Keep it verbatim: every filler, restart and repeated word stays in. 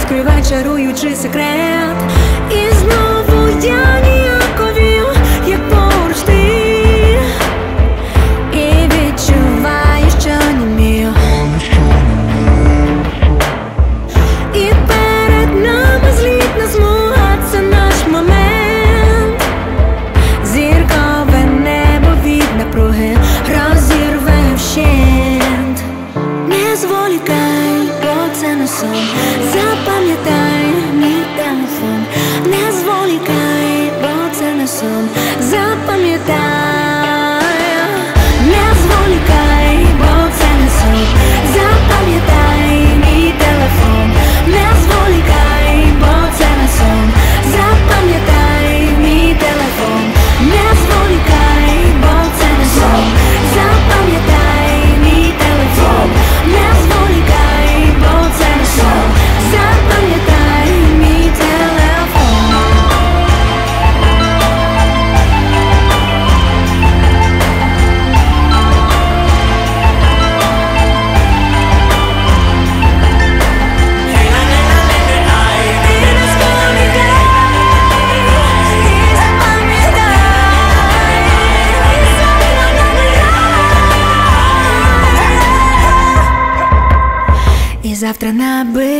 відкривай чаруючий секрет. І знову я ніяковію, як поруч ти, і відчуваю, що німію. І перед нами злітна смуга, це наш момент. Зіркове небо від напруги розірве вщент. Не зволікай, бо це не сон. Запам'ятай мій телефон. Не зволікай, бо це не сон. Запам'ятай. Не зволікай, бо це не сон. Запам'ятай мій телефон. Не зволікай, бо це не сон. Запам'ятай мій телефон. Не зволікай, бо це не сон. Запам'ятай мій телефон. Не зволікай, бо це не сон. Запам'ятай мій телефон. І завтра набереш